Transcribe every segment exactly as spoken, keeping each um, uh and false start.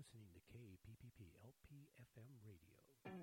listening to K P P P L P F M Radio.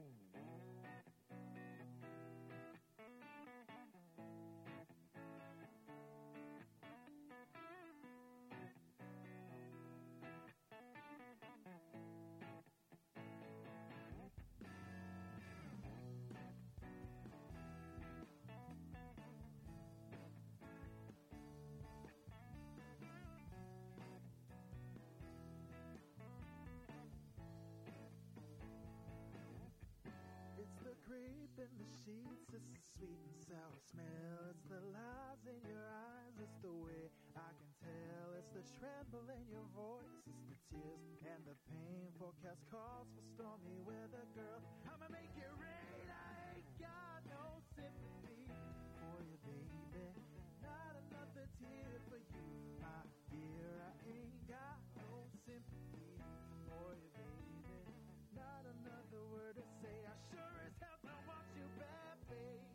Creep in the sheets, it's the sweet and sour smell. It's the lies in your eyes, it's the way I can tell. It's the tremble in your voice, it's the tears and the pain. Forecast calls for stormy weather, girl. I'ma make it rain. I ain't got no sympathy for you, baby. Not another tear for you, my dear. I ain't got no sympathy for you, baby. Not another word to say. I sure as hell don't want you back, babe.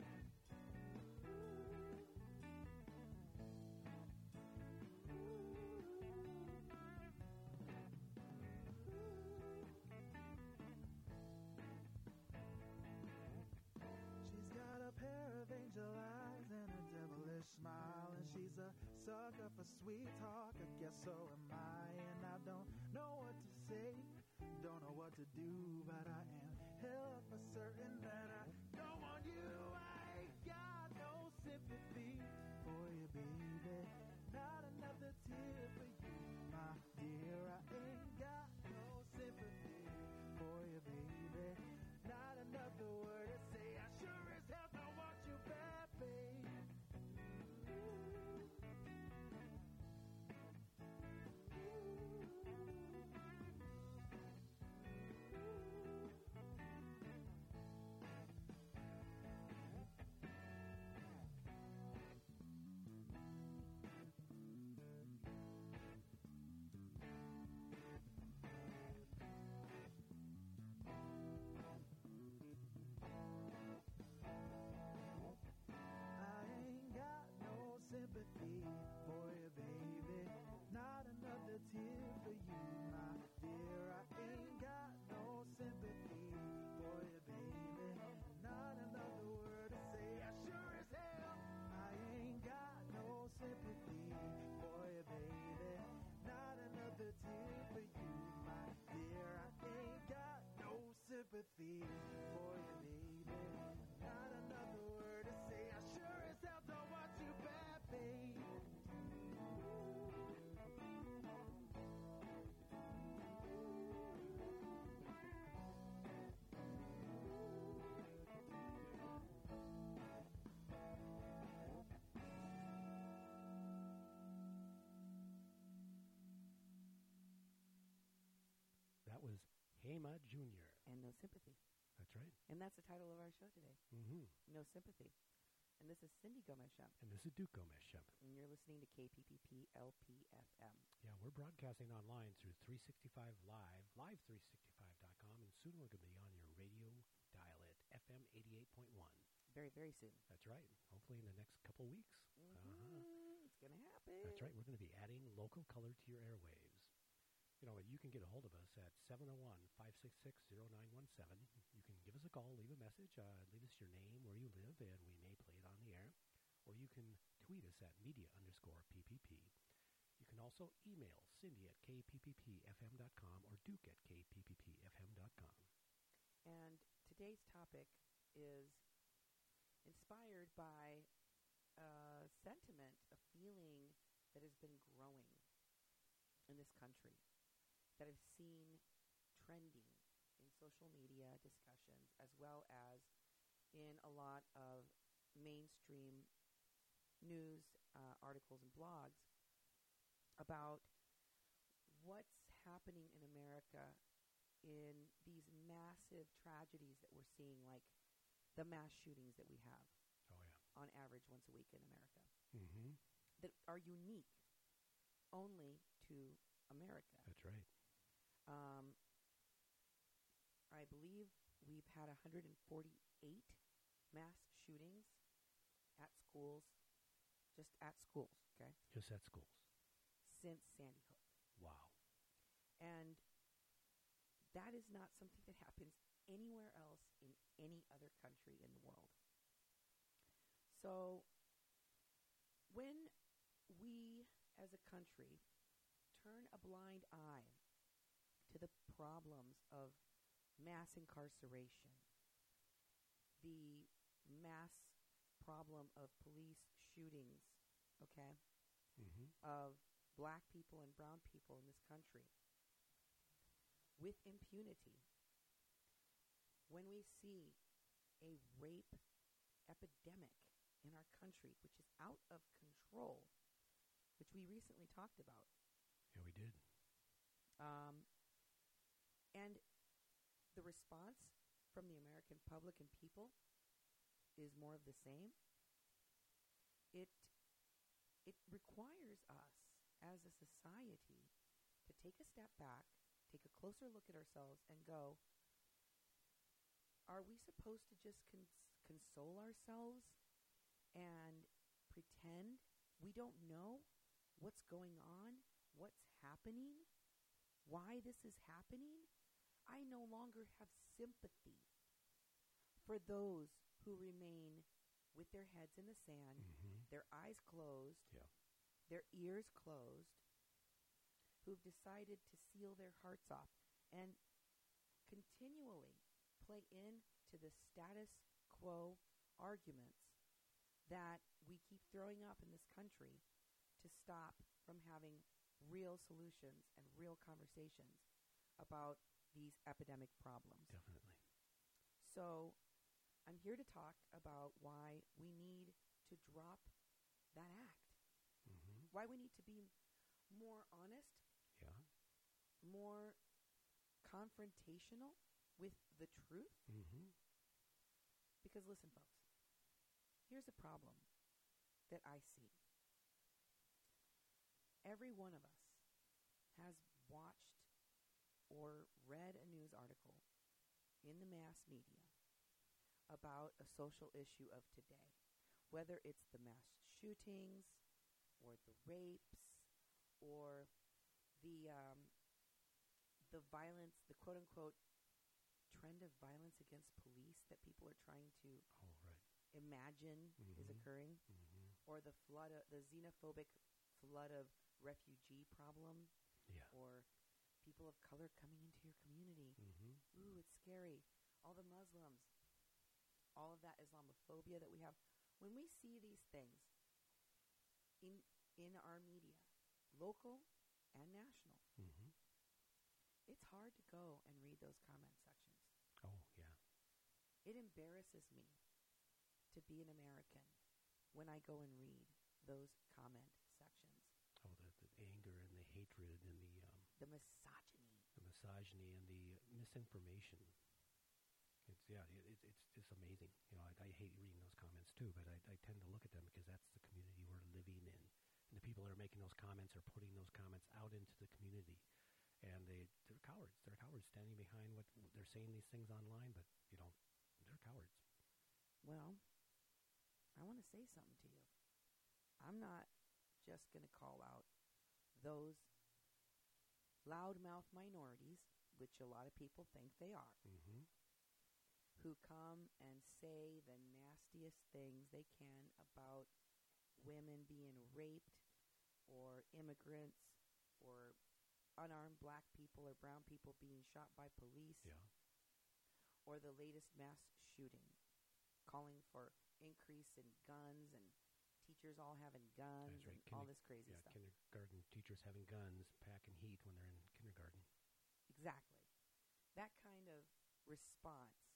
She's got a pair of angel eyes and a devilish smile, and she's a sucker for sweet talk. I guess so am I, and I don't know what to say. Don't know what to do, but I am hell for certain that I don't want you. I ain't got no sympathy for you, baby. Not another tear for you, my dear. I ain't got no sympathy for you, baby. Not another word to say. I sure as hell don't want you back, babe. Sympathy for you, baby. Not another tear for you, my dear. I ain't got no sympathy for you, baby. Not another word to say. I sure as hell I ain't got no sympathy for you, baby. Not another tear for you, my dear. I ain't got no sympathy for you, baby. Not another word to say. I sure as hell don't want you back, babe. That was Hey Ma Junior And No Sympathy. That's right. And that's the title of our show today. Mm-hmm. No Sympathy. And this is Cindy Gomez-Shemp. And this is Duke Gomez-Shemp. And you're listening to K P P P L P F M. Yeah, we're broadcasting online through three sixty-five Live, live three sixty-five dot com, and soon we're going to be on your radio dial-it, F M eighty-eight point one. Very, very soon. That's right. Hopefully in the next couple weeks. Mm-hmm. Uh-huh. It's going to happen. That's right. We're going to be adding local color to your airwaves. You know, you can get a hold of us at seven oh one, five six six, oh nine one seven. You can give us a call, leave a message, uh, leave us your name, where you live, and we may play it on the air. Or you can tweet us at media underscore PPP. You can also email Cindy at k p p p f m dot com or Duke at k p p p f m dot com. And today's topic is inspired by a sentiment, a feeling that has been growing in this country, that I've seen trending in social media discussions as well as in a lot of mainstream news uh, articles and blogs about what's happening in America in these massive tragedies that we're seeing, like the mass shootings that we have Oh, yeah. on average once a week in America, Mm-hmm. that are unique only to America. That's right. Um, I believe we've had one hundred forty-eight mass shootings at schools, just at schools, okay, Just at schools. since Sandy Hook. Wow. And that is not something that happens anywhere else in any other country in the world. So when we as a country turn a blind eye to the problems of mass incarceration, the mass problem of police shootings, okay, Mm-hmm. of black people and brown people in this country with impunity, when we see a rape epidemic in our country, which is out of control, which we recently talked about, Yeah, we did. um, and the response from the American public and people is more of the same, it it requires us as a society to take a step back, take a closer look at ourselves, and go, are we supposed to just cons- console ourselves and pretend we don't know what's going on, what's happening, why this is happening? I no longer have sympathy for those who remain with their heads in the sand, Mm-hmm. their eyes closed, Yeah. their ears closed, who've decided to seal their hearts off and continually play into the status quo arguments that we keep throwing up in this country to stop from having real solutions and real conversations about these epidemic problems. Definitely. So I'm here to talk about why we need to drop that act, Mm-hmm. why we need to be more honest, Yeah. more confrontational with the truth. Mm-hmm. Because listen, folks, here's a problem that I see. Every one of us has watched or read a news article in the mass media about a social issue of today, whether it's the mass shootings or the rapes or the um, the violence, the quote-unquote trend of violence against police that people are trying to Oh, right. imagine is Mhm. occurring, Mm-hmm. or the flood, of, the xenophobic flood of refugee problem, Yeah. or people of color coming into your community. Mm-hmm. Ooh, it's scary. All the Muslims, all of that Islamophobia that we have. When we see these things in in our media, local and national, Mm-hmm. it's hard to go and read those comment sections. Oh, yeah. It embarrasses me to be an American when I go and read those comment sections. Oh, the, the anger and the hatred and the um, The misogyny. the misogyny and the misinformation. It's yeah, it, it's it's just amazing. You know, I, I hate reading those comments too, but I, I tend to look at them because that's the community we're living in, and the people that are making those comments are putting those comments out into the community, and they they're cowards. They're cowards standing behind what they're saying these things online, but you know, they're cowards. Well, I want to say something to you. I'm not just going to call out those loudmouth minorities, which a lot of people think they are, Mm-hmm. who come and say the nastiest things they can about women being raped or immigrants or unarmed black people or brown people being shot by police, Yeah. or the latest mass shooting, calling for increase in guns and teachers all having guns That's right. and all Kinder- this crazy yeah, stuff. kindergarten teachers having guns, packing heat when they're in kindergarten. Exactly. That kind of response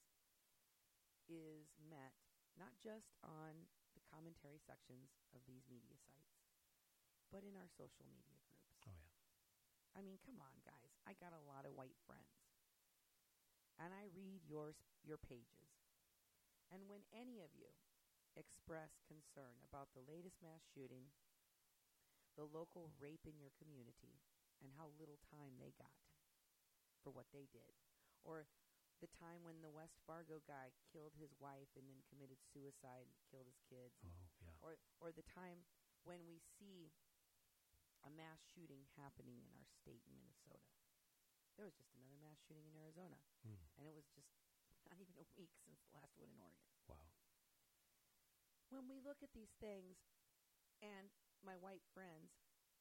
is met not just on the commentary sections of these media sites, but in our social media groups. Oh, yeah. I mean, come on, guys. I got a lot of white friends. And I read your, s- your pages. And when any of you express concern about the latest mass shooting, the local rape in your community, and how little time they got for what they did, or the time when the West Fargo guy killed his wife and then committed suicide and killed his kids, Oh, yeah. or or the time when we see a mass shooting happening in our state in Minnesota. there was just another mass shooting in Arizona. Mm. And it was just not even a week since the last one in Oregon. Wow. When we look at these things and my white friends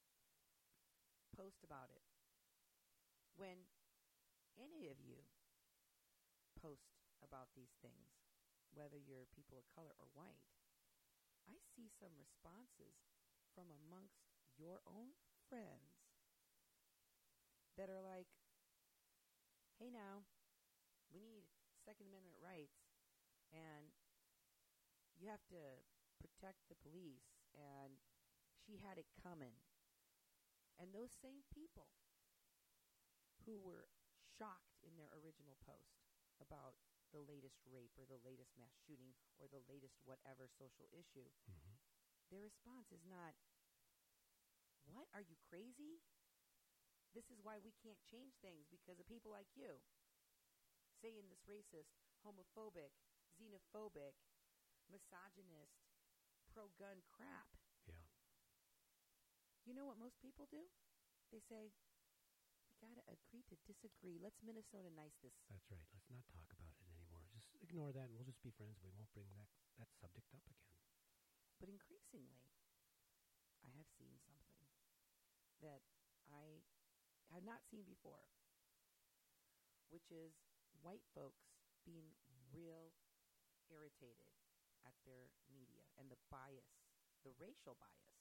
post about it, when any of you post about these things, whether you're people of color or white, I see some responses from amongst your own friends that are like, hey now, we need Second Amendment rights, and you have to protect the police, and she had it coming. And those same people who were shocked in their original post about the latest rape or the latest mass shooting or the latest whatever social issue, Mm-hmm. their response is not, what, are you crazy? This is why we can't change things, because of people like you saying this racist, homophobic, xenophobic, misogynist, pro-gun crap. Yeah. You know what most people do? They say, we got to agree to disagree. Let's Minnesota nice this. That's right. Let's not talk about it anymore. Just ignore that, and we'll just be friends. We won't bring that, that subject up again. But increasingly, I have seen something that I had not seen before, which is white folks being real irritated at their media and the bias, the racial bias,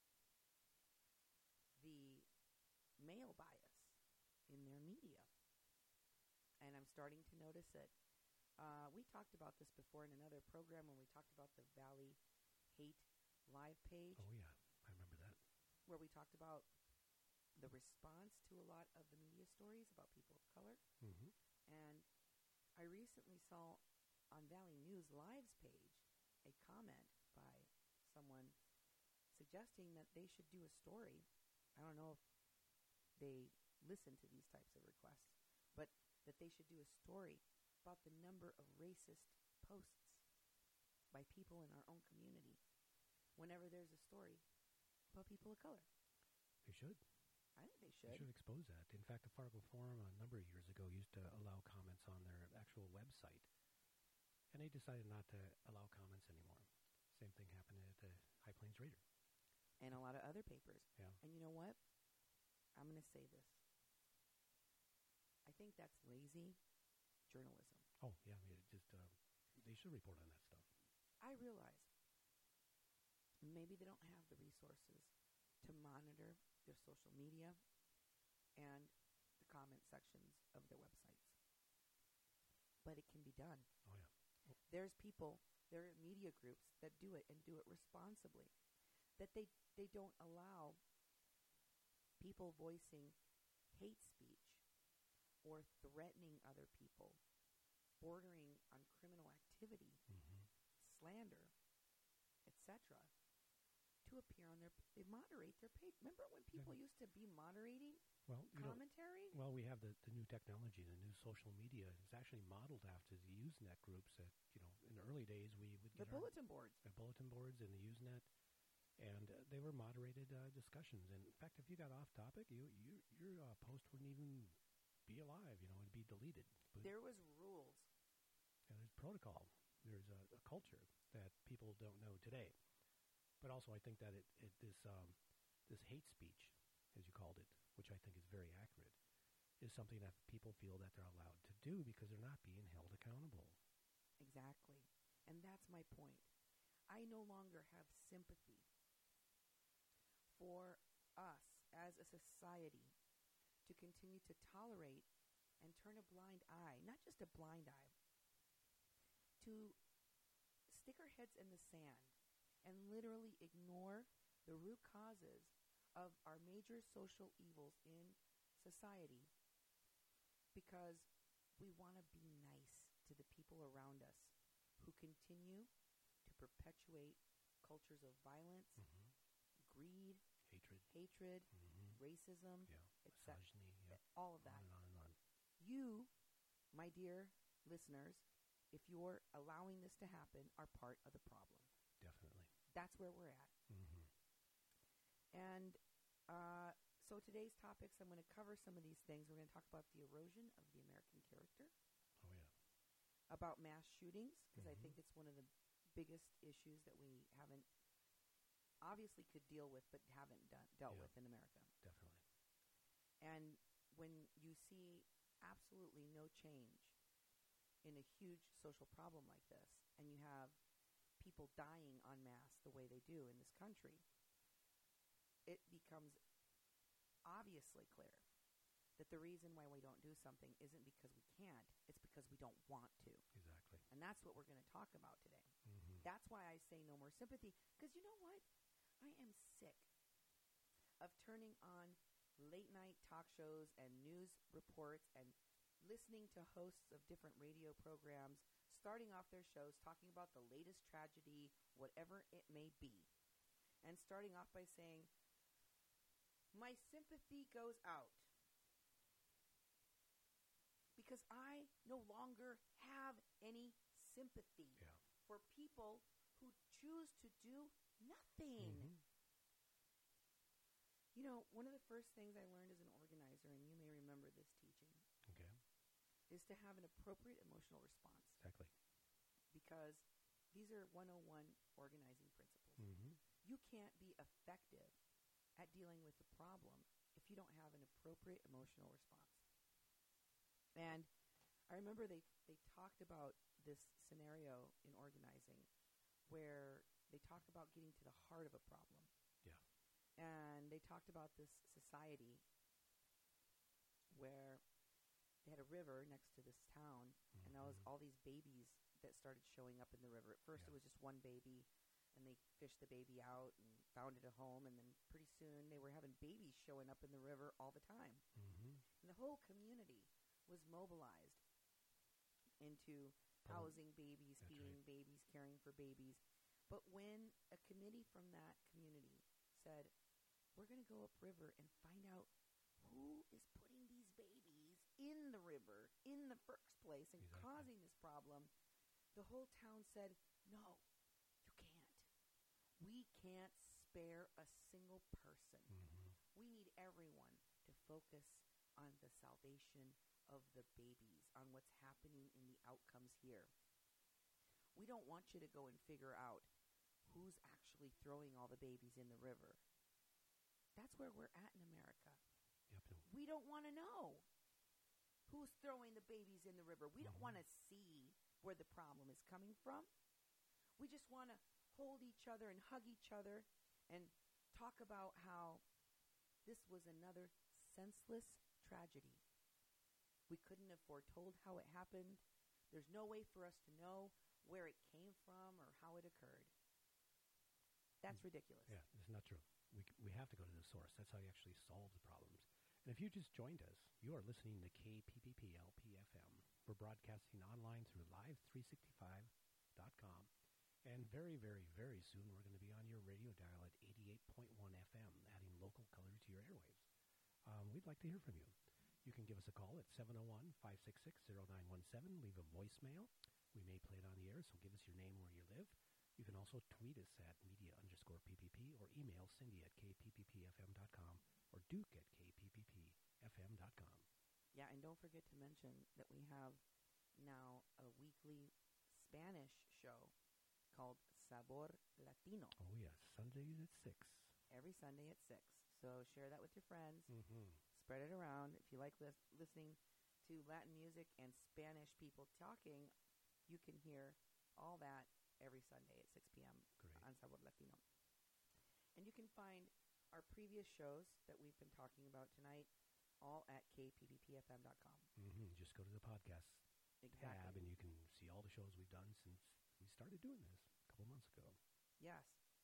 the male bias in their media. And I'm starting to notice it. Uh, we talked about this before in another program when we talked about the Valley Hate Live page, Oh, yeah. I remember that. where we talked about the response to a lot of the media stories about people of color. Mm-hmm. And I recently saw on Valley News Live's page a comment by someone suggesting that they should do a story. I don't know if they listen to these types of requests, but that they should do a story about the number of racist posts by people in our own community whenever there's a story about people of color. They should. I think they They should. should expose that. In fact, the Fargo Forum a number of years ago used to allow comments on their actual website, and they decided not to allow comments anymore. Same thing happened at the High Plains Raider. And a lot of other papers. Yeah. And you know what? I'm going to say this. I think that's lazy journalism. Oh, yeah. I mean, it just uh, they should report on that stuff. I realize maybe they don't have the resources to monitor their social media and the comment sections of their websites. But it can be done. Oh, yeah. There's people, there are media groups that do it and do it responsibly. That they, they don't allow people voicing hate speech or threatening other people, bordering on criminal activity, Mm-hmm. slander, et cetera, to appear on their, they moderate their page. Remember when people Yeah. used to be moderating Well, you know, commentary? well, we have the, the new technology, the new social media. It's actually modeled after the Usenet groups that, you know, in the early days we would The get our, bulletin boards. the bulletin boards and the Usenet, and uh, they were moderated uh, discussions. And in fact, if you got off topic, you, you your uh, post wouldn't even be alive. You know, it'd be deleted. But There was rules. yeah, there's protocol. There's a, a culture that people don't know today. But also, I think that it, it this um, this hate speech, as you called it, which I think is very accurate, is something that people feel that they're allowed to do because they're not being held accountable. Exactly. And that's my point. I no longer have sympathy for us as a society to continue to tolerate and turn a blind eye, not just a blind eye, to stick our heads in the sand and literally ignore the root causes of our major social evils in society because we want to be nice to the people around us who continue to perpetuate cultures of violence, Mm-hmm. greed, Hatred. hatred, Mm-hmm. racism, Yeah. et cetera. Misogyny. Yeah. All of that. On and on and on. You, my dear listeners, if you're allowing this to happen, are part of the problem. Definitely. That's where we're at. Mm-hmm. And uh, So today's topics, I'm going to cover some of these things. We're going to talk about the erosion of the American character, Oh, yeah. about mass shootings, because I Mhm. think it's one of the biggest issues that we haven't obviously could deal with, but haven't done, dealt Yeah. with in America. Definitely. And when you see absolutely no change in a huge social problem like this, and you have people dying en masse the way they do in this country, it becomes obviously clear that the reason why we don't do something isn't because we can't, it's because we don't want to. Exactly. And that's what we're going to talk about today. Mm-hmm. That's why I say no more sympathy, because you know what? I am sick of turning on late night talk shows and news reports and listening to hosts of different radio programs starting off their shows talking about the latest tragedy, whatever it may be, and starting off by saying, my sympathy goes out. Because I no longer have any sympathy Yeah. for people who choose to do nothing. Mhm. You know, one of the first things I learned as an organizer, and you may remember this teaching, Okay. is to have an appropriate emotional response. Exactly. Because these are one oh one organizing principles. Mm-hmm. You can't be effective at dealing with the problem if you don't have an appropriate emotional response. And I remember they, they talked about this scenario in organizing where they talked about getting to the heart of a problem. Yeah. And they talked about this society where they had a river next to this town, and there was Mhm. all these babies that started showing up in the river. At first, Yeah. it was just one baby, and they fished the baby out and found it a home, and then pretty soon they were having babies showing up in the river all the time. Mm-hmm. And the whole community was mobilized into Pulling- housing babies, That's feeding right. babies, caring for babies. But when a committee from that community said, we're going to go upriver and find out who is putting these babies in the river in the first place and Exactly. causing this problem, the whole town said, no, you can't. We can't spare a single person. Mm-hmm. We need everyone to focus on the salvation of the babies, on what's happening in the outcomes here. We don't want you to go and figure out who's actually throwing all the babies in the river. That's where we're at in America. Yep. and- We don't want to know who's throwing the babies in the river. We don't Mhm. want to see where the problem is coming from. We just want to hold each other and hug each other and talk about how this was another senseless tragedy. We couldn't have foretold how it happened. There's no way for us to know where it came from or how it occurred. That's ridiculous. Yeah, it's not true. We, c- we have to go to the source. That's how you actually solve the problems. And if you just joined us, you are listening to K P P P L P F M. We're broadcasting online through live three sixty-five dot com. And very, very, very soon we're going to be on your radio dial at eighty-eight point one F M, adding local color to your airwaves. Um, we'd like to hear from you. You can give us a call at seven oh one, five six six, oh nine one seven. Leave a voicemail. We may play it on the air, so give us your name where you live. You can also tweet us at media underscore PPP or email Cindy at k p p p f m dot com or Duke at k p p p f m dot com. Yeah, and don't forget to mention that we have now a weekly Spanish show called Sabor Latino Oh, yes, Sundays at six. every Sunday at six. So share that with your friends. Mm-hmm. Spread it around. If you like lis- listening to Latin music and Spanish people talking, you can hear all that every Sunday at six p.m. Great. on Sabor Latino. And you can find our previous shows that we've been talking about tonight all at k p p p f m dot com. Mm-hmm. Just go to the podcast tab and you can see all the shows we've done since we started doing this a couple months ago. Yes.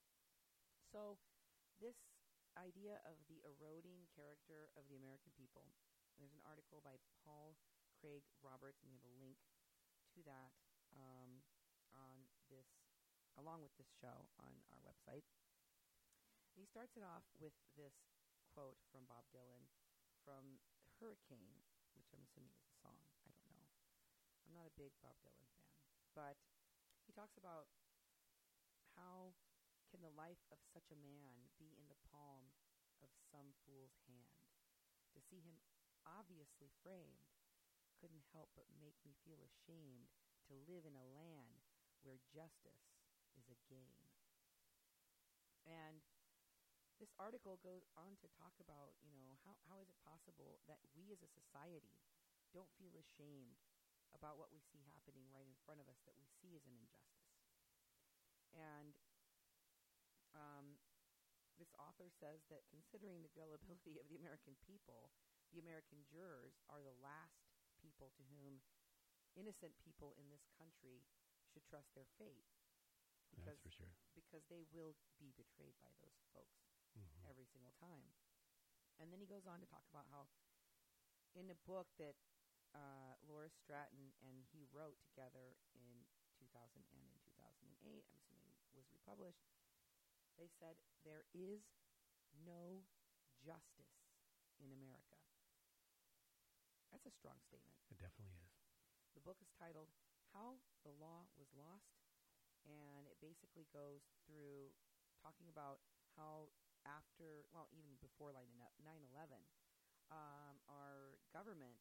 So this idea of the eroding character of the American people, there's an article by Paul Craig Roberts, and we have a link to that um, on this, along with this show on our website. And he starts it off with this quote from Bob Dylan from Hurricane, which I'm assuming is a song. I don't know. I'm not a big Bob Dylan fan. But he talks about how can the life of such a man be in the palm of some fool's hand. To see him obviously framed couldn't help but make me feel ashamed to live in a land where justice is a game. And this article goes on to talk about, you know, how, how is it possible that we as a society don't feel ashamed about what we see happening right in front of us that we see as an injustice. And um, this author says that considering the gullibility of the American people, the American jurors are the last people to whom innocent people in this country should trust their fate. Because, That's for sure. Because they will be betrayed by those folks Mm-hmm. every single time. And then he goes on to talk about how in a book that uh, Laura Stratton and he wrote together in two thousand and in two thousand eight, I'm assuming was republished, they said there is no justice in America. That's a strong statement. It definitely is. The book is titled How the Law Was Lost, and it basically goes through talking about how after, well, even before nine eleven, um, our government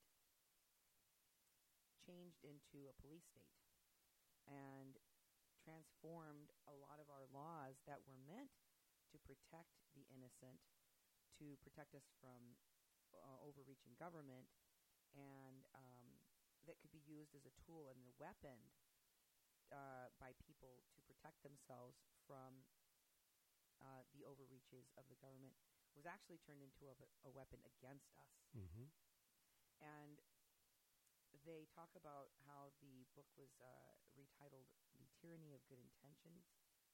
changed into a police state and transformed a lot of our laws that were meant to protect the innocent, to protect us from uh, overreaching government, and um, that could be used as a tool and a weapon uh, by people to protect themselves from uh, the overreaches of the government, was actually turned into a, a weapon against us. Mm-hmm. And they talk about how the book was uh, retitled The Tyranny of Good Intentions.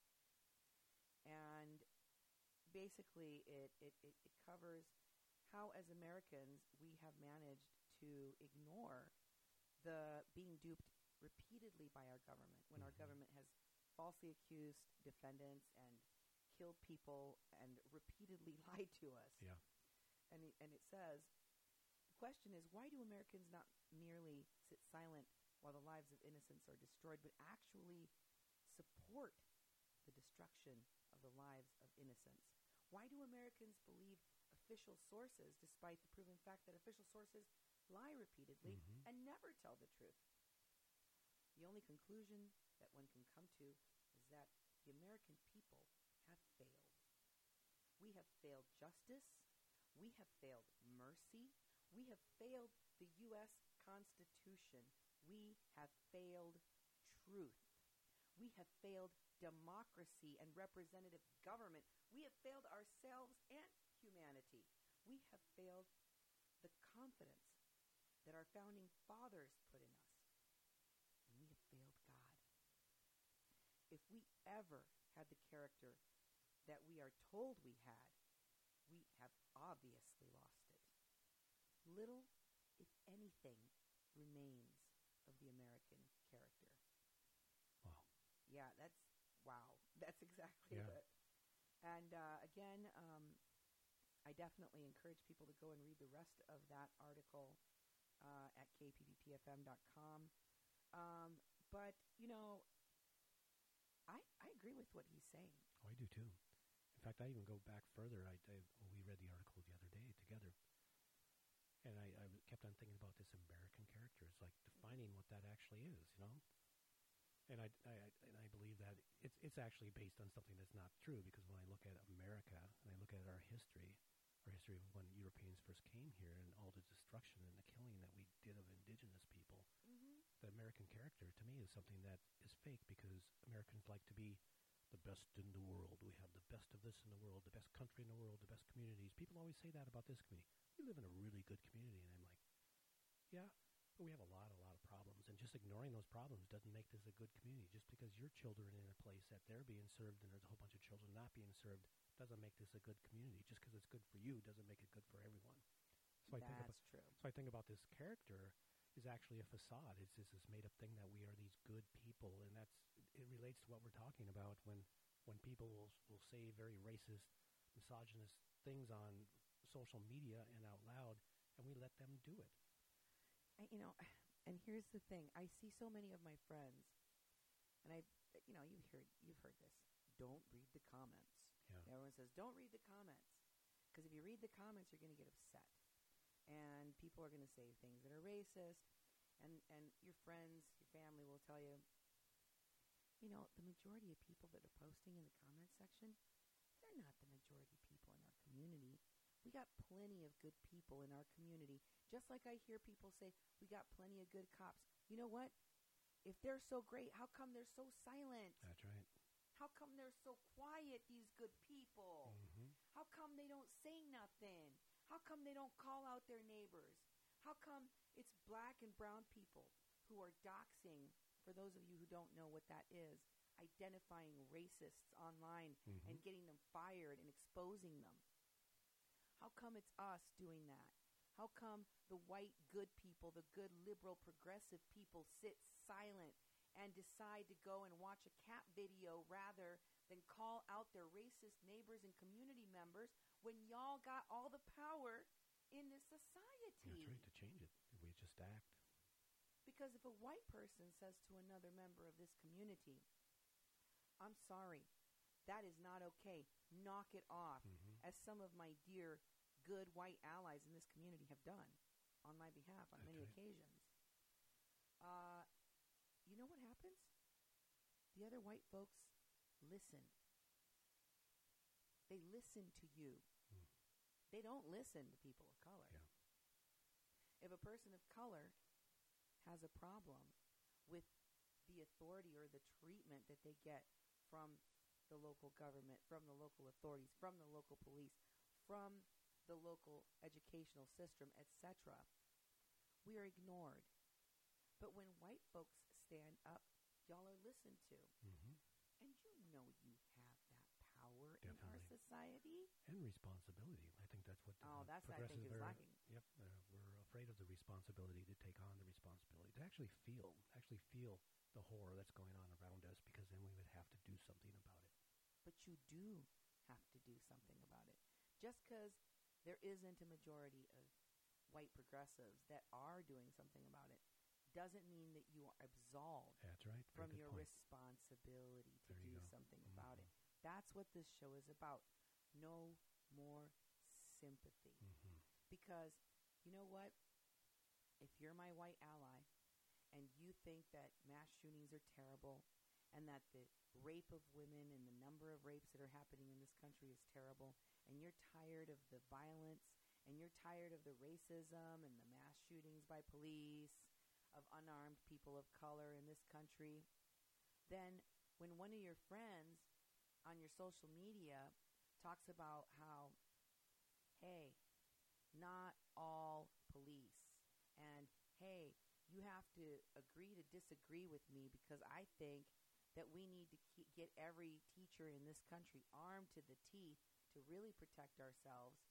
And basically it, it, it, it covers how, as Americans, we have managed to ignore the being duped repeatedly by our government when mm-hmm. our government has falsely accused defendants and killed people and repeatedly lied to us. Yeah. And it, and it says, the question is, why do Americans not merely sit silent while the lives of innocents are destroyed, but actually support the destruction of the lives of innocents? Why do Americans believe official sources, despite the proven fact that official sources lie repeatedly mm-hmm. and never tell the truth? The only conclusion that one can come to is that the American people have failed. We have failed justice. We have failed mercy. We have failed the U S Constitution. We have failed truth. We have failed democracy and representative government. We have failed ourselves and humanity. We have failed the confidence that our founding fathers put in us. And we have failed God. If we ever had the character that we are told we had, we have obviously lost it. Little, if anything, remains of the American character. Wow. Yeah, that's, wow. That's exactly yeah. it. And uh, again, um, I definitely encourage people to go and read the rest of that article uh, at k p b p f m dot com. Um, but, you know, I, I agree with what he's saying. Oh, I do too. In fact, I even go back further. I, I we read the article the other day together, and I, I kept on thinking about this American character. It's like defining what that actually is, you know. And I, I, I and I believe that it's it's actually based on something that's not true, because when I look at America and I look at our history, our history of when Europeans first came here and all the destruction and the killing that we did of indigenous people, Mm-hmm. the American character to me is something that is fake, because Americans like to be the best in the world. We have the best of this in the world, the best country in the world, the best communities. People always say that about this community. We live in a really good community, and I'm like, yeah, but we have a lot, a lot of problems, and just ignoring those problems doesn't make this a good community. Just because your children are in a place that they're being served and there's a whole bunch of children not being served doesn't make this a good community. Just because it's good for you doesn't make it good for everyone. So I That's think about, true. So I think about this character is actually a facade. It's just this made-up thing that we are these good people, and that's it relates to what we're talking about when when people will will say very racist, misogynist things on social media and out loud, and we let them do it. I, you know, and here's the thing. I see so many of my friends, and I, you know, you've heard you've heard this. Don't read the comments. Yeah. Everyone says, don't read the comments. Because if you read the comments, you're going to get upset. And people are going to say things that are racist. And, and your friends, your family will tell you, you know, the majority of people that are posting in the comment section, they're not the majority of people in our community. We got plenty of good people in our community. Just like I hear people say, we got plenty of good cops. You know what? If they're so great, how come they're so silent? That's right. How come they're so quiet, these good people? Mm-hmm. How come they don't say nothing? How come they don't call out their neighbors? How come it's black and brown people who are doxing, for those of you who don't know what that is, identifying racists online Mm-hmm. and getting them fired and exposing them? How come it's us doing that? How come the white good people, the good liberal progressive people sit silent and decide to go and watch a cat video rather than call out their racist neighbors and community members when y'all got all the power in this society? That's right, to change it. We just act. Because if a white person says to another member of this community, I'm sorry, that is not okay, knock it off, Mm-hmm. as some of my dear good white allies in this community have done on my behalf on That's many right. occasions. Uh, you know what happens? The other white folks listen. They listen to you. Mm. They don't listen to people of color. Yeah. If a person of color has a problem with the authority or the treatment that they get from the local government, from the local authorities, from the local police, from the local educational system, et cetera, we are ignored. But when white folks stand up, y'all are listened to. Mm-hmm. And you know you have that power in Definitely. our society. And responsibility. I think that's what Oh, uh, that's what I think progressives is are. lacking. Yep, uh, we're afraid of the responsibility to take on the responsibility to actually feel, actually feel the horror that's going on around us, because then we would have to do something about it. But you do have to do something about it. Just because there isn't a majority of white progressives that are doing something about it doesn't mean that you are absolved That's right. Very from good your point. responsibility to There do you go. something Mhm. about it. That's what this show is about. No more sympathy. Mm-hmm. Because, you know what? If you're my white ally and you think that mass shootings are terrible and that the rape of women and the number of rapes that are happening in this country is terrible, and you're tired of the violence, and you're tired of the racism and the mass shootings by police of unarmed people of color in this country, then when one of your friends on your social media talks about how, hey, not all police, and hey, you have to agree to disagree with me because I think that we need to keep, get every teacher in this country armed to the teeth to really protect ourselves.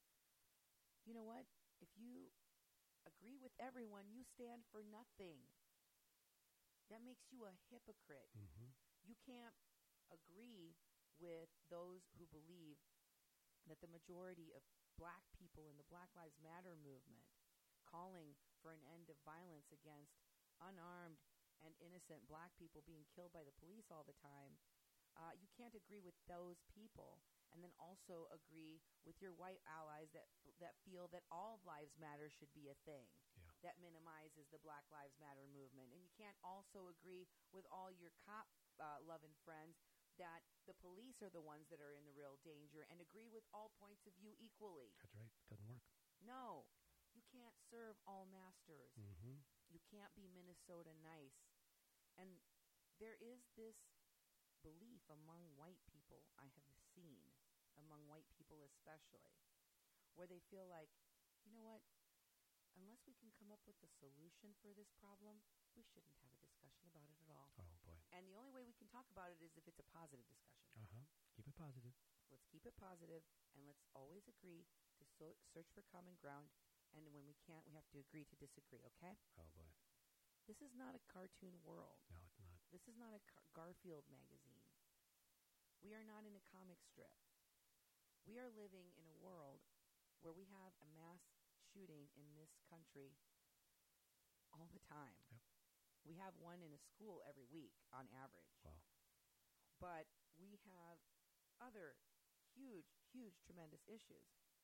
You know what? If you agree with everyone, you stand for nothing. That makes you a hypocrite. Mm-hmm. You can't agree with those who believe that the majority of black people in the Black Lives Matter movement calling for an end of violence against unarmed and innocent black people being killed by the police all the time. Uh, you can't agree with those people and then also agree with your white allies that that feel that all lives matter should be a thing. Yeah. That minimizes the Black Lives Matter movement. And you can't also agree with all your cop uh, loving friends that the police are the ones that are in the real danger and agree with all points of view equally. That's right. Doesn't work. No, you can't serve all masters. Mm-hmm. You can't be Minnesota nice. And there is this belief among white people, I have seen, among white people especially, where they feel like, you know what, unless we can come up with a solution for this problem, we shouldn't have a discussion about it at all. Oh, boy. And the only way we can talk about it is if it's a positive discussion. Uh-huh. Keep it positive. Let's keep it positive, and let's always agree to so- search for common ground, and when we can't, we have to agree to disagree, okay? Oh, boy. This is not a cartoon world. No, it's not. This is not a Car- Garfield magazine. We are not in a comic strip. We are living in a world where we have a mass shooting in this country all the time. Yep. We have one in a school every week on average. Wow. But we have other huge, huge, tremendous issues.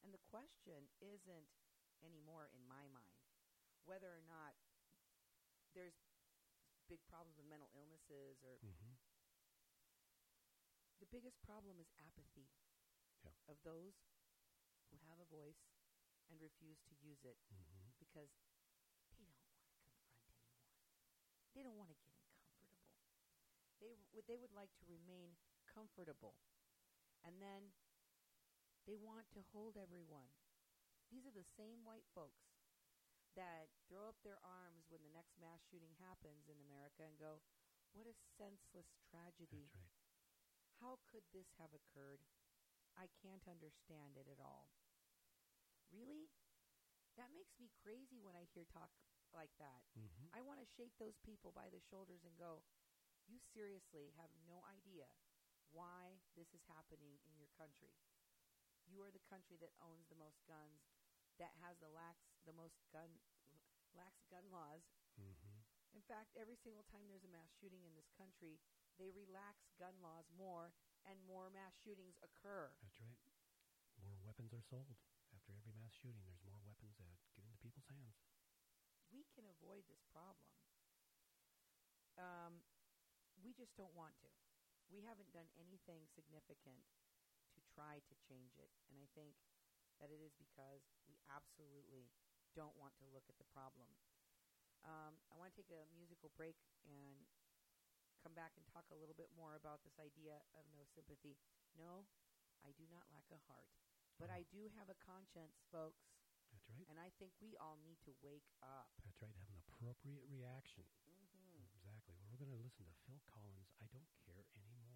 And the question isn't anymore, in my mind, whether or not there's big problems with mental illnesses or Mm-hmm. the biggest problem is apathy Yeah. of those who have a voice and refuse to use it Mm-hmm. because they don't want to confront anymore. They don't want to get uncomfortable. They would they would like to remain comfortable. And then they want to hold everyone. These are the same white folks that throw up their arms when the next mass shooting happens in America and go, "What a senseless tragedy. That's right. How could this have occurred? I can't understand it at all." Really? That makes me crazy when I hear talk like that. Mm-hmm. I want to shake those people by the shoulders and go, "You seriously have no idea why this is happening in your country. You are the country that owns the most guns, that has the lax, the most gun, lax gun laws. Mm-hmm. In fact, every single time there's a mass shooting in this country, they relax gun laws more, and more mass shootings occur." That's right. More weapons are sold. After every mass shooting, there's more weapons that get into people's hands. We can avoid this problem. Um, we just don't want to. We haven't done anything significant to try to change it. And I think that it is because we absolutely don't want to look at the problem. Um, I want to take a musical break and come back and talk a little bit more about this idea of no sympathy. No, I do not lack a heart. But Oh. I do have a conscience, folks. That's right. And I think we all need to wake up. That's right. Have an appropriate reaction. Mm-hmm. Exactly. Well, we're going to listen to Phil Collins' I Don't Care Anymore.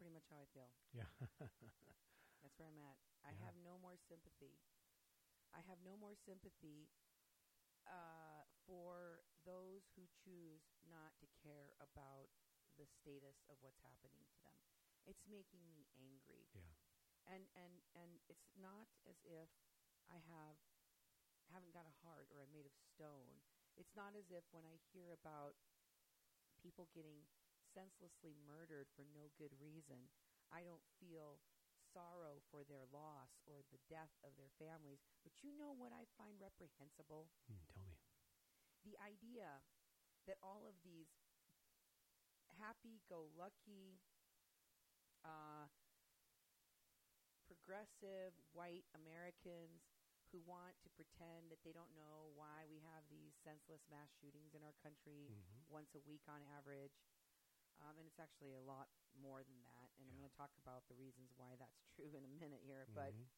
pretty much how I feel. Yeah. That's where I'm at. I Yeah. have no more sympathy. I have no more sympathy uh, for those who choose not to care about the status of what's happening to them. It's making me angry. Yeah. And and and it's not as if I have haven't got a heart or I'm made of stone. It's not as if when I hear about people getting senselessly murdered for no good reason, I don't feel sorrow for their loss or the death of their families. But you know what I find reprehensible? Mm, tell me. The idea that all of these happy-go-lucky, uh, progressive white Americans who want to pretend that they don't know why we have these senseless mass shootings in our country Mhm. once a week on average. Um, and it's actually a lot more than that. And I'm Yeah. going to talk about the reasons why that's true in a minute here. But Mhm.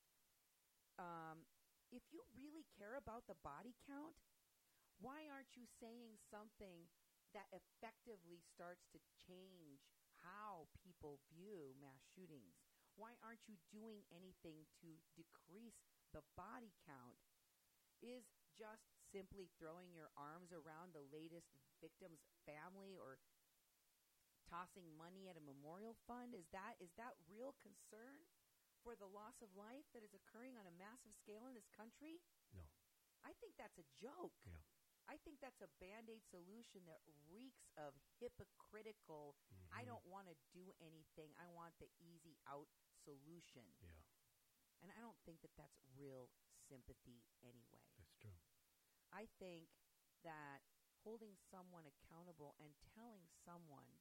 um, if you really care about the body count, why aren't you saying something that effectively starts to change how people view mass shootings? Why aren't you doing anything to decrease the body count? Is just simply throwing your arms around the latest victim's family or tossing money at a memorial fund? Is that is that real concern for the loss of life that is occurring on a massive scale in this country? No. I think that's a joke. Yeah. I think that's a Band-Aid solution that reeks of hypocritical, I Mhm. don't want to do anything, I want the easy out solution. Yeah. And I don't think that that's real sympathy anyway. That's true. I think that holding someone accountable and telling someone,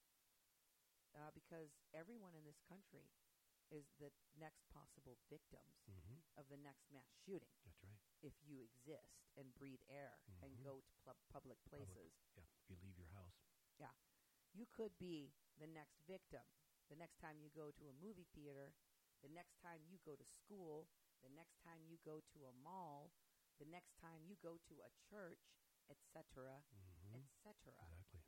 uh, because everyone in this country is the next possible victims Mhm. of the next mass shooting. That's right. If you exist and breathe air and Mhm. go to pl- public places. Yeah. If you leave your house. Yeah. You could be the next victim. The next time you go to a movie theater, the next time you go to school, the next time you go to a mall, the next time you go to a church, et cetera, Mhm. et cetera. Exactly.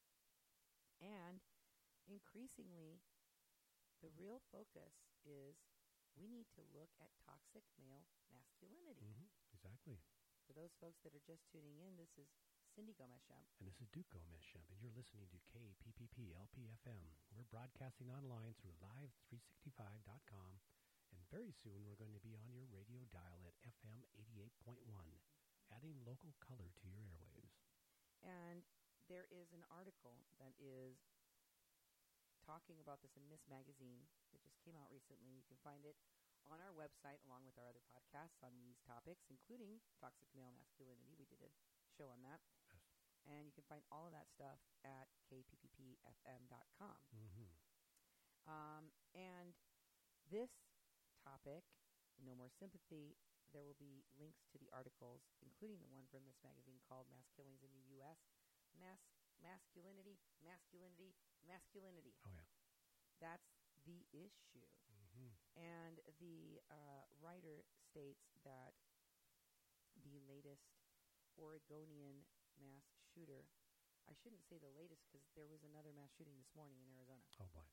And increasingly, the real focus is we need to look at toxic male masculinity. Mhm. Exactly. For those folks that are just tuning in, this is Cindy Gomez-Shemp. And this is Duke Gomez-Shemp, and you're listening to K P P P L P F M. We're broadcasting online through live three sixty-five dot com, and very soon we're going to be on your radio dial at F M eighty-eight point one, adding local color to your airwaves. And there is an article that is talking about this in Miss Magazine that just came out recently. You can find it on our website along with our other podcasts on these topics, including toxic male masculinity. We did a show on that. Yes. And you can find all of that stuff at K P P P F M dot com. Mm-hmm. Um, and this topic, No More Sympathy, there will be links to the articles, including the one from Miss Magazine called Mass Killings in the U S Mass Masculinity, Masculinity, Masculinity. Oh, yeah. That's the issue. Mm-hmm. And the uh, writer states that the latest Oregonian mass shooter, I shouldn't say the latest because there was another mass shooting this morning in Arizona. Oh, boy.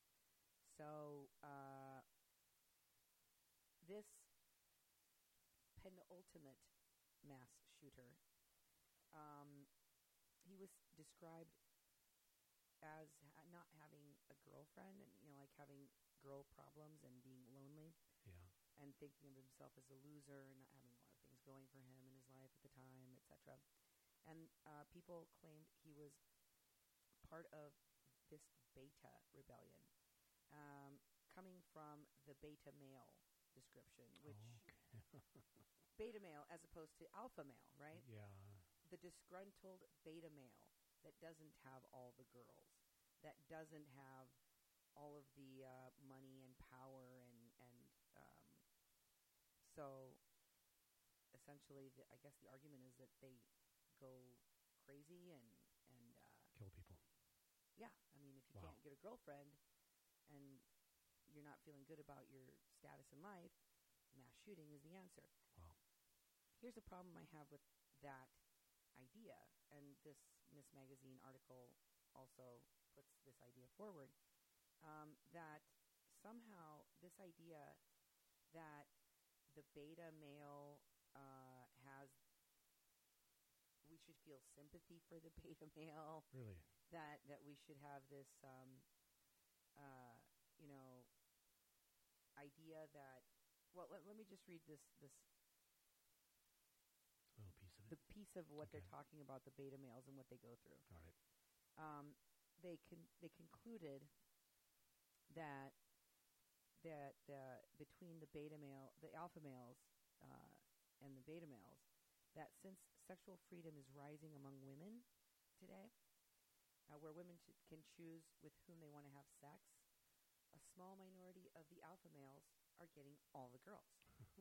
So uh, this penultimate mass shooter, um, he was described as ha- not having a girlfriend and, you know, like having girl problems and being lonely Yeah. and thinking of himself as a loser and not having a lot of things going for him in his life at the time, et cetera. And uh, people claimed he was part of this beta rebellion, um, coming from the beta male description, which Oh, okay. beta male as opposed to alpha male, right? Yeah. The disgruntled beta male that doesn't have all the girls, that doesn't have all of the uh, money and power, and and um, so essentially, the, I guess the argument is that they go crazy and and uh, Kill people. yeah, I mean, if you Wow. can't get a girlfriend and you're not feeling good about your status in life, mass shooting is the answer. Wow. Here's the problem I have with that idea, and this Miss Magazine article also puts this idea forward, um, that somehow this idea that the beta male uh, has, we should feel sympathy for the beta male. Really? That that we should have this, um, uh, you know, idea that. Well, let, let me just read this this little piece of it. the piece of what Okay. they're talking about, the beta males and what they go through. All right. Um, they con- they concluded that that uh, between the beta male, the alpha males, uh, and the beta males, that since sexual freedom is rising among women today, uh, where women ch- can choose with whom they want to have sex, a small minority of the alpha males are getting all the girls,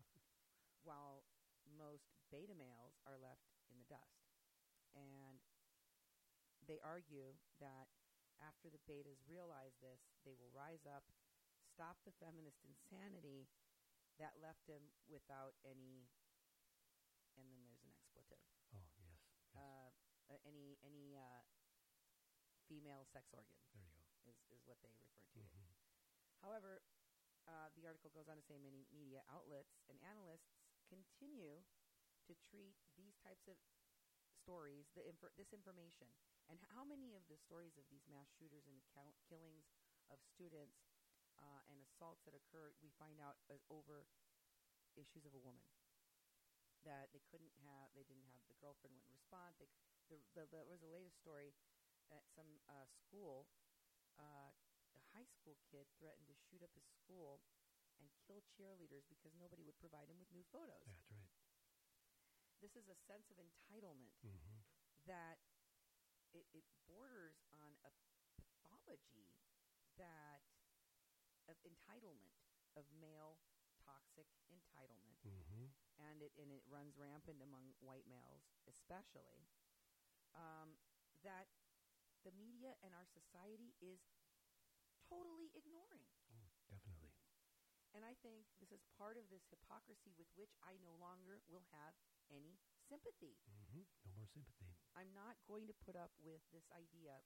while most beta males are left in the dust. And they argue that after the betas realize this, they will rise up, stop the feminist insanity that left them without any, and then there's an expletive, Oh, yes. yes. uh, uh, any any uh, female sex organ there you go. is, is what they refer to it. Mhm. However, uh, the article goes on to say many media outlets and analysts continue to treat these types of stories, the infor- this information, and how many of the stories of these mass shooters and count- killings of students uh, and assaults that occurred, we find out as over issues of a woman. That they couldn't have, they didn't have, the girlfriend wouldn't respond. They, the, the, there was a latest story at some uh, school. Uh, a high school kid threatened to shoot up his school and kill cheerleaders because nobody would provide him with new photos. That's right. This is a sense of entitlement Mm-hmm. that it, it borders on a pathology that of entitlement, of male toxic entitlement. Mm-hmm. And it and it runs rampant among white males, especially. Um, that the media and our society is totally ignoring. Oh, definitely. And I think this is part of this hypocrisy with which I no longer will have any sympathy. Mm-hmm. No more sympathy. I'm not going to put up with this idea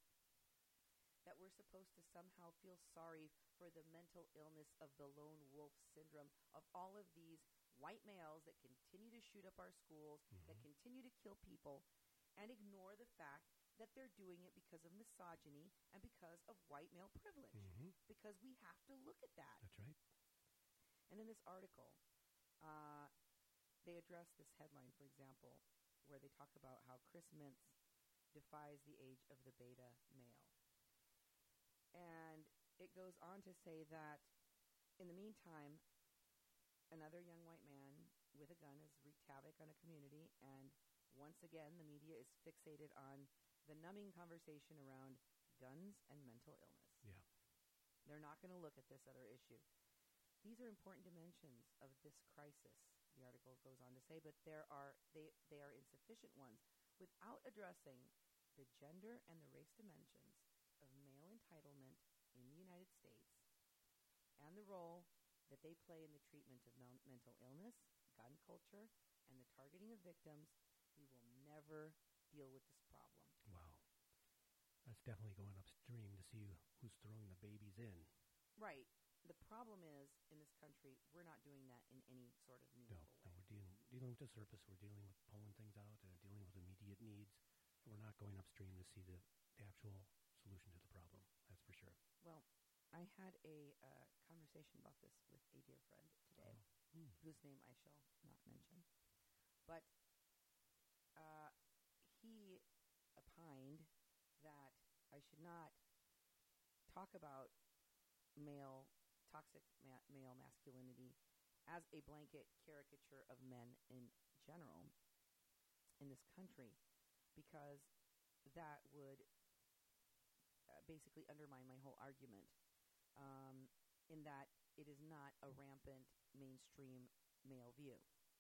that we're supposed to somehow feel sorry for the mental illness of the lone wolf syndrome of all of these white males that continue to shoot up our schools, Mm-hmm. that continue to kill people, and ignore the fact that they're doing it because of misogyny and because of white male privilege. Mm-hmm. Because we have to look at that. That's right. And in this article, uh, they address this headline, for example, where they talk about how Chris Mintz defies the age of the beta male. And it goes on to say that in the meantime, another young white man with a gun has wreaked havoc on a community, and once again, the media is fixated on the numbing conversation around guns and mental illness. Yeah. They're not going to look at this other issue. These are important dimensions of this crisis, the article goes on to say, but there are they, they are insufficient ones without addressing the gender and the race dimensions of male entitlement in the United States and the role that they play in the treatment of mel- mental illness, gun culture, and the targeting of victims. We will never deal with this problem. Wow. That's definitely going upstream to see who's throwing the babies in. Right. The problem is, in this country, we're not doing that in any sort of No, meaningful no, way. we're dealing dealing with the surface. We're dealing with pulling things out and dealing with immediate needs. And we're not going upstream to see the, the actual solution to the problem. That's for sure. Well, I had a uh, conversation about this with a dear friend today, Oh. Mm. whose name I shall not mention. But uh, he opined that I should not talk about male, toxic ma- male masculinity as a blanket caricature of men in general in this country, because that would uh, basically undermine my whole argument, um, in that it is not a rampant mainstream male view.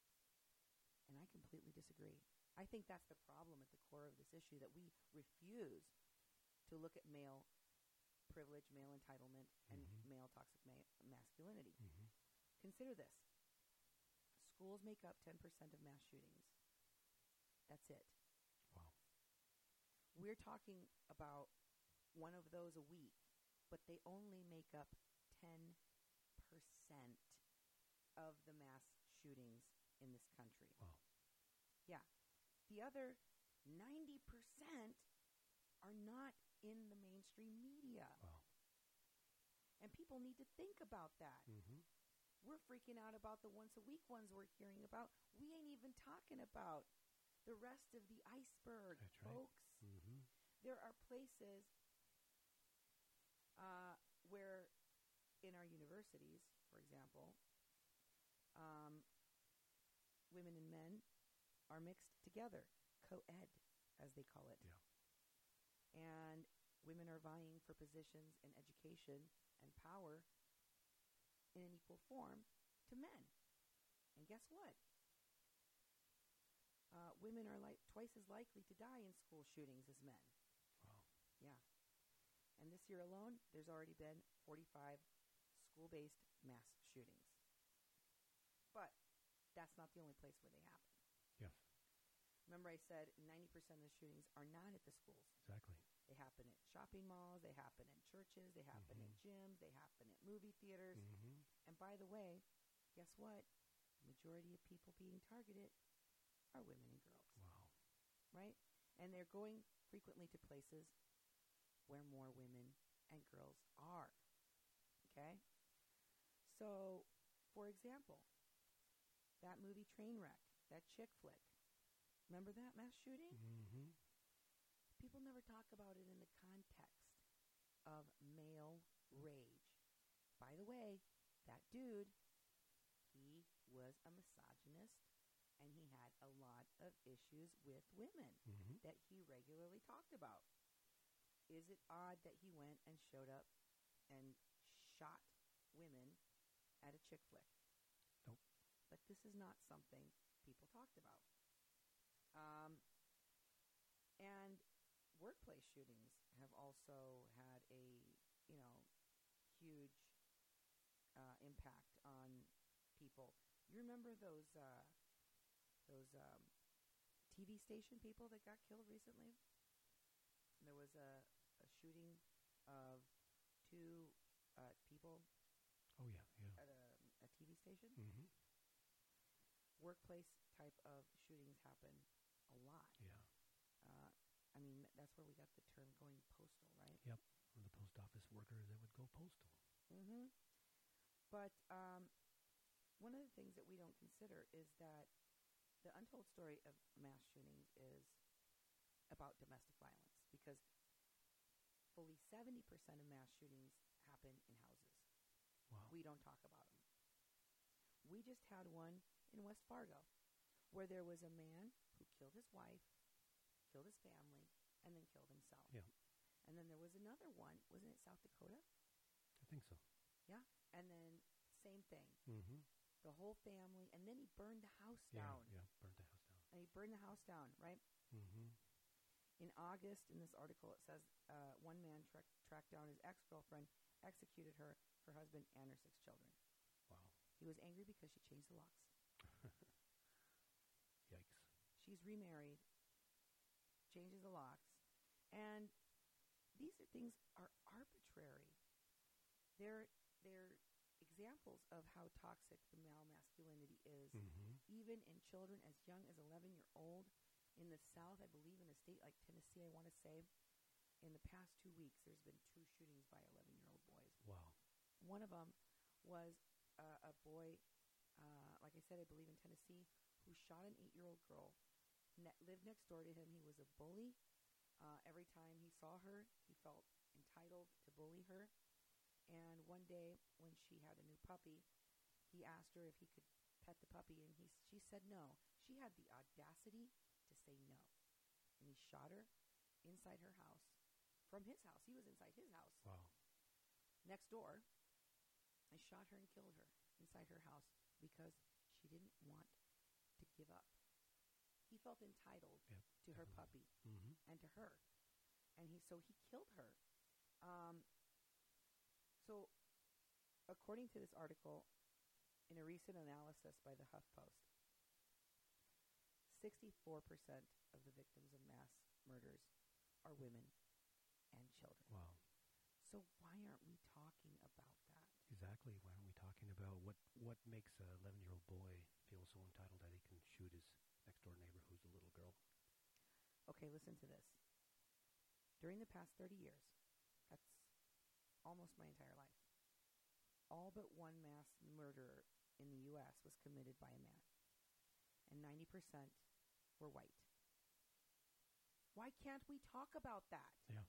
And I completely disagree. I think that's the problem at the core of this issue, that we refuse to look at male privilege, male entitlement, and Mhm. male toxic ma- masculinity. Mm-hmm. Consider this. Schools make up ten percent of mass shootings. That's it. Wow. We're talking about one of those a week but they only make up ten percent of the mass shootings in this country. Wow. Yeah. The other ninety percent are not in the mainstream media. Wow. And people need to think about that. Mm-hmm. We're freaking out about the once-a-week ones we're hearing about. We ain't even talking about the rest of the iceberg, That's right. folks. Mm-hmm. There are places uh, where in our universities, for example, um, women and men are mixed together, co-ed, as they call it. Yeah. And women are vying for positions in education and power in an equal form to men. And guess what? Uh, women are like twice as likely to die in school shootings as men. Wow. Yeah. And this year alone, there's already been forty-five school-based mass shootings. But that's not the only place where they happen. Yes. Remember I said ninety percent of the shootings are not at the schools. Exactly. They happen at shopping malls, they happen in churches, they happen Mhm. in gyms, they happen at movie theaters. Mm-hmm. And by the way, guess what? The majority of people being targeted are women and girls. Wow. Right? And they're going frequently to places where more women and girls are. Okay? So, for example, that movie Trainwreck, that chick flick, remember that mass shooting? Mm-hmm. People never talk about it in the context of male rage. By the way, that dude, he was a misogynist, and he had a lot of issues with women Mm-hmm. that he regularly talked about. Is it odd that he went and showed up and shot women at a chick flick? Nope. But this is not something people talked about. Um, and workplace shootings have also had a, you know, huge uh, impact on people. You remember those uh, those um, T V station people that got killed recently? There was a, a shooting of two uh, people Oh, yeah, yeah. at a, a T V station. Mm-hmm. Workplace type of shootings happen a lot. Yeah. Uh, I mean, that's where we got the term going postal, right? Yep. Or the post office workers that would go postal. Mm-hmm. But um, one of the things that we don't consider is that the untold story of mass shootings is about domestic violence, because fully seventy percent of mass shootings happen in houses. Wow. We don't talk about them. We just had one in West Fargo where there was a man who killed his wife, killed his family, and then killed himself. Yeah. And then there was another one, wasn't it South Dakota? I think so. Yeah. And then same thing. Mm-hmm. The whole family, and then he burned the house Yeah, down. yeah. Burnt the house down. And he burned the house down, right? Mm-hmm. In August, in this article, it says uh, one man tra- tracked down his ex-girlfriend, executed her, her husband, and her six children. Wow. He was angry because she changed the locks. Yikes. She's remarried, changes the locks, and these are things are arbitrary. They're they're examples of how toxic the male masculinity is, Mm-hmm. even in children as young as eleven year old. In the South, I believe in a state like Tennessee, I want to say, in the past two weeks, there's been two shootings by eleven year old boys. Wow. One of them was uh, a boy, uh, like I said, I believe in Tennessee, who shot an eight year old girl. Ne- lived next door to him. He was a bully. Uh, every time he saw her, he felt entitled to bully her. And one day, when she had a new puppy, he asked her if he could pet the puppy, and he, she said no. She had the audacity to say no. And he shot her inside her house, from his house. He was inside his house. Wow. Next door, I shot her and killed her inside her house because she didn't want to give up. He felt entitled Yep. to her Definitely. puppy Mm-hmm. and to her. And he so he killed her. Um, so according to this article, in a recent analysis by the HuffPost, sixty-four percent of the victims of mass murders are women and children. Wow. So why aren't we talking about that? Exactly. Why aren't we talking about what, what makes a eleven-year-old boy feel so entitled that he can shoot his next-door neighbor who's a little girl? Okay, listen to this. During the past thirty years, that's almost my entire life, all but one mass murder in the U S was committed by a man, and ninety percent were white. Why can't we talk about that? Yeah.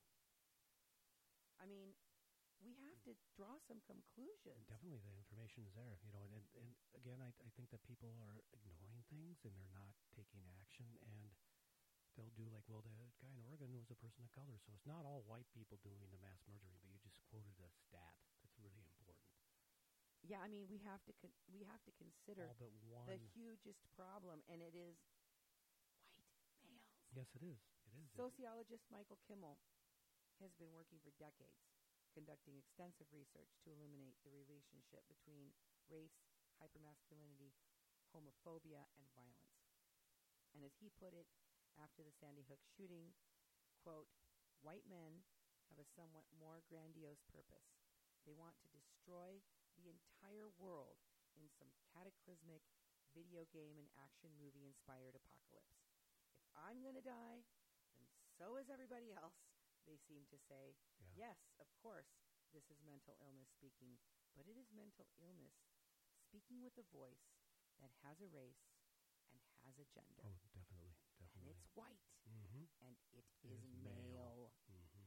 I mean, we have to draw some conclusions. Definitely, the information is there, you know, and, and, and again, I, I think that people are ignoring things and they're not taking action, and they'll do like, well, the guy in Oregon was a person of color, so it's not all white people doing the mass murdering, but you just quoted a stat that's really important. Yeah, I mean, we have to con- we have to consider All but one. the hugest problem, and it is white males. Yes, it is. It is. Sociologist Michael Kimmel has been working for decades, conducting extensive research to illuminate the relationship between race, hypermasculinity, homophobia, and violence. And as he put it after the Sandy Hook shooting, quote, white men have a somewhat more grandiose purpose. They want to destroy the entire world in some cataclysmic video game and action movie inspired apocalypse. If I'm going to die, then so is everybody else, they seem to say. Yeah. Yes, of course, this is mental illness speaking, but it is mental illness speaking with a voice that has a race and has a gender. Oh, definitely, And definitely. it's white. Mm-hmm. And it, It is, is male. male. Mm-hmm.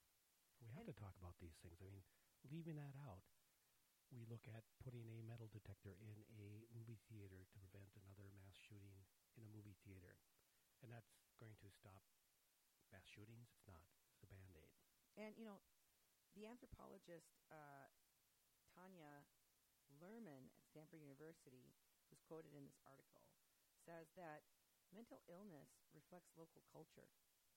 We have And- to talk about these things. I mean, leaving that out, we look at putting a metal detector in a movie theater to prevent another mass shooting in a movie theater. And that's going to stop mass shootings? It's not. It's a Band-Aid. And, you know, the anthropologist uh, Tanya Lerman at Stanford University, who's quoted in this article, says that mental illness reflects local culture.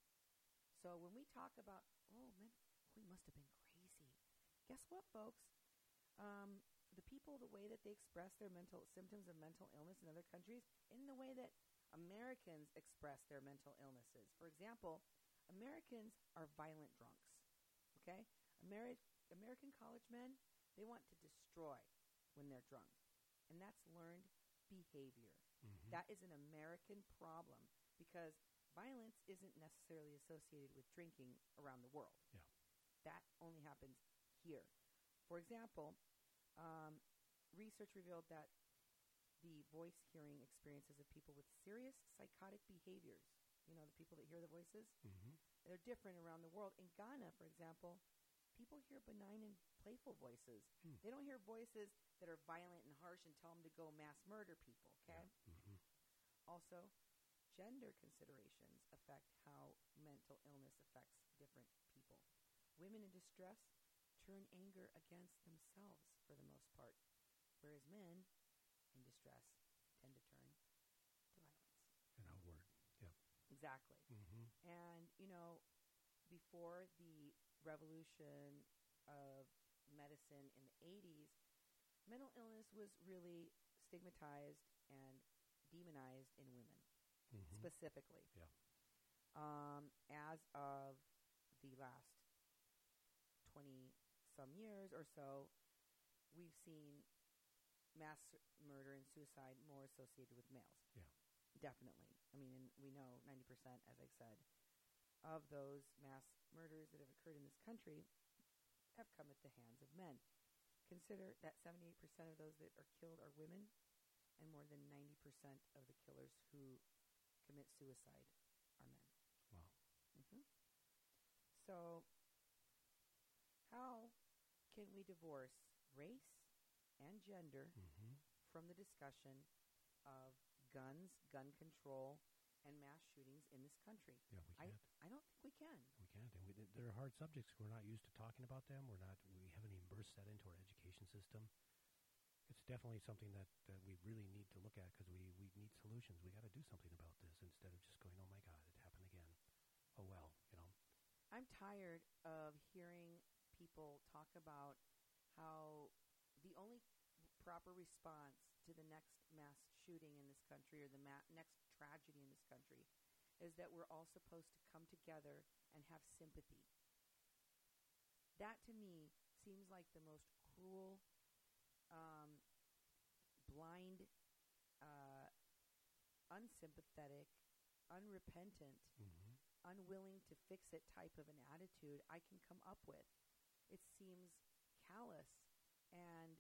So when we talk about, oh, man, we must have been crazy. Guess what, folks? Um, the people, the way that they express their mental symptoms of mental illness in other countries, in the way that Americans express their mental illnesses. For example, Americans are violent drunks. Okay? Ameri- American college men, they want to destroy when they're drunk. And that's learned behavior. Mm-hmm. That is an American problem because violence isn't necessarily associated with drinking around the world. Yeah. That only happens here. For example, um, research revealed that the voice hearing experiences of people with serious psychotic behaviors, you know, the people that hear the voices, Mm-hmm. they're different around the world. In Ghana, for example, people hear benign and playful voices. Hmm. They don't hear voices that are violent and harsh and tell them to go mass murder people, okay? Yeah. Mm-hmm. Also, gender considerations affect how mental illness affects different people. Women in distress turn anger against themselves for the most part, whereas men in distress tend to turn to violence. And outward. Yep. Exactly. Mm-hmm. And, you know, before the revolution of medicine in the eighties, mental illness was really stigmatized and demonized in women, Mm-hmm. specifically. Yeah. Um, as of the last twenty-some years or so, we've seen mass murder and suicide more associated with males. Yeah. Definitely. I mean, and we know ninety percent, as I said, of those mass murders that have occurred in this country have come at the hands of men. Consider that seventy-eight percent of those that are killed are women, and more than ninety percent of the killers who commit suicide are men. Wow. Mm-hmm. So, how can we divorce race and gender Mm-hmm. from the discussion of guns, gun control, and mass shootings in this country? Yeah, we I, can't. I don't think we can. We can't. And we, th- they're hard subjects. We're not used to talking about them. We're not. We haven't even burst that into our education system. It's definitely something that, that we really need to look at because we, we need solutions. We got to do something about this instead of just going, oh, my God, it happened again. Oh, well, you know. I'm tired of hearing people talk about how the only proper response to the next mass shooting in this country or the ma- next tragedy in this country is that we're all supposed to come together and have sympathy. that to me seems like the most cruel, um, blind, uh, unsympathetic, unrepentant, Mm-hmm. unwilling to fix it type of an attitude I can come up with. It seems callous, and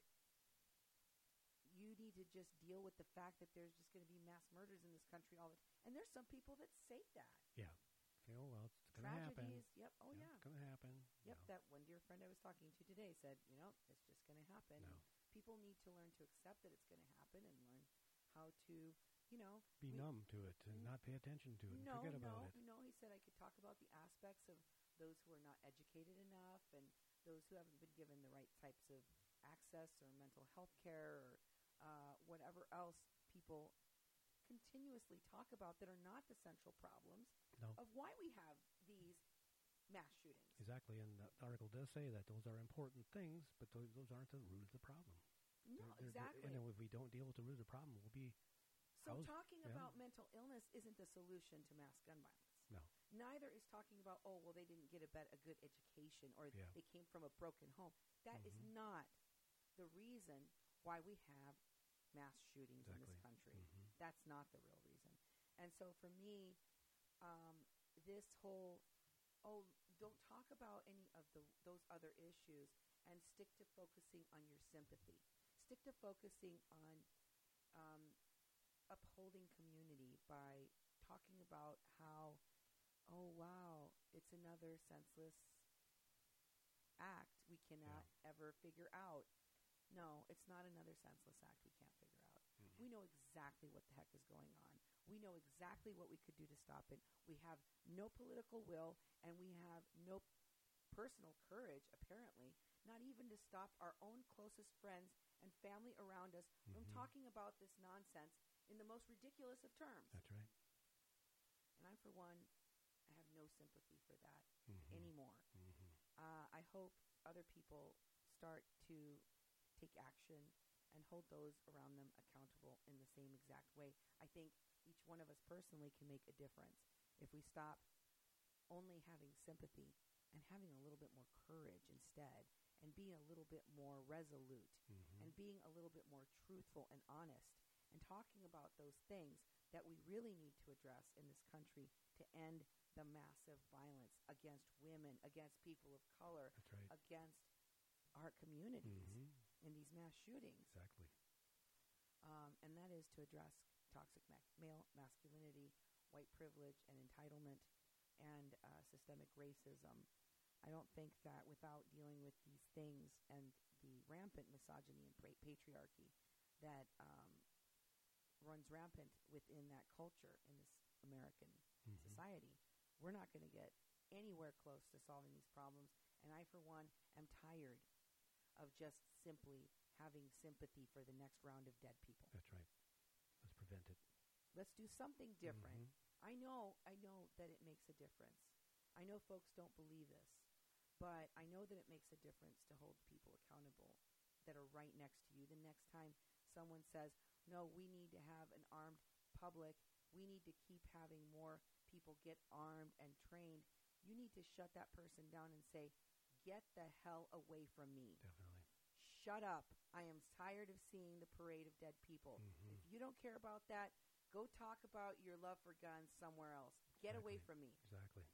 you need to just deal with the fact that there's just going to be mass murders in this country all the time. And there's some people that say that. Yeah. Okay, oh, well, it's going to happen. Tragedies, yep, oh yeah. It's going to happen. Yep, No. that one dear friend I was talking to today said, you know, it's just going to happen. No. People need to learn to accept that it's going to happen and learn how to, you know. Be we- numb to it and not pay attention to it and No, forget no, about it. no. He said I could talk about the aspects of those who are not educated enough and those who haven't been given the right types of access or mental health care or uh, whatever else people continuously talk about that are not the central problems No. of why we have these mass shootings. Exactly, and the article does say that those are important things, but those, those aren't the root of the problem. No, They're- they're- exactly. And if we don't deal with the root of the problem, we'll be So how's- talking yeah. about mental illness isn't the solution to mass gun violence. no. Neither is talking about, oh, well, they didn't get a, bet- a good education or Yeah. they came from a broken home. That is Mhm. not the reason why we have mass shootings in this Exactly. country. Mhm. That's not the real reason. And so for me, um, this whole, oh, don't talk about any of the those other issues and stick to focusing on your sympathy. Stick to focusing on um, upholding community by talking about how, oh, wow, it's another senseless act we cannot ever figure out. No, it's not another senseless act we can't figure out. Mhm. We know exactly what the heck is going on. We know exactly what we could do to stop it. We have no political will, and we have no personal courage, apparently, not even to stop our own closest friends and family around us from Mhm. talking about this nonsense in the most ridiculous of terms. That's right. And I, for one, I have no sympathy for that Mhm. anymore. Mhm. Uh, I hope other people start to take action and hold those around them accountable in the same exact way. I think each one of us personally can make a difference if we stop only having sympathy and having a little bit more courage instead, and being a little bit more resolute, Mhm. and being a little bit more truthful and honest, and talking about those things that we really need to address in this country to end the massive violence against women, against people of color, That's right. against our communities Mhm. in these mass shootings. Exactly. Um, and that is to address toxic ma- male masculinity, white privilege and entitlement, and uh, systemic racism. I don't think that without dealing with these things and the rampant misogyny and pra- patriarchy that um, runs rampant within that culture in this American Mhm. society, we're not going to get anywhere close to solving these problems. And I, for one, am tired of just simply having sympathy for the next round of dead people. That's right. Let's prevent it. Let's do something different. Mhm. I know, I know that it makes a difference. I know folks don't believe this, but I know that it makes a difference to hold people accountable that are right next to you. The next time someone says, no, we need to have an armed public, we need to keep having more people get armed and trained, you need to shut that person down and say, get the hell away from me. Definitely. Shut up. I am tired of seeing the parade of dead people. Mhm. If you don't care about that, go talk about your love for guns somewhere else. Get away Exactly. from me. Exactly.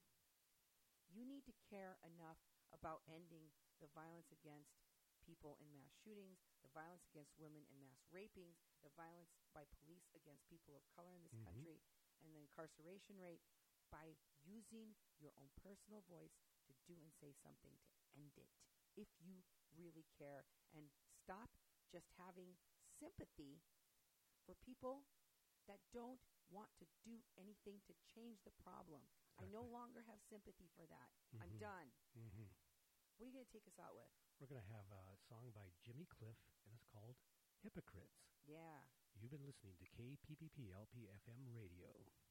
You need to care enough about ending the violence against people in mass shootings, the violence against women in mass rapings, the violence by police against people of color in this Mhm. country, and the incarceration rate by using your own personal voice to do and say something to end it if you really care, and stop just having sympathy for people that don't want to do anything to change the problem. I no Exactly. longer have sympathy for that. I'm Mhm. done. Mhm. What are you going to take us out with? We're going to have a song by Jimmy Cliff, and it's called Hypocrites. Yeah. You've been listening to K P P P L P F M Radio.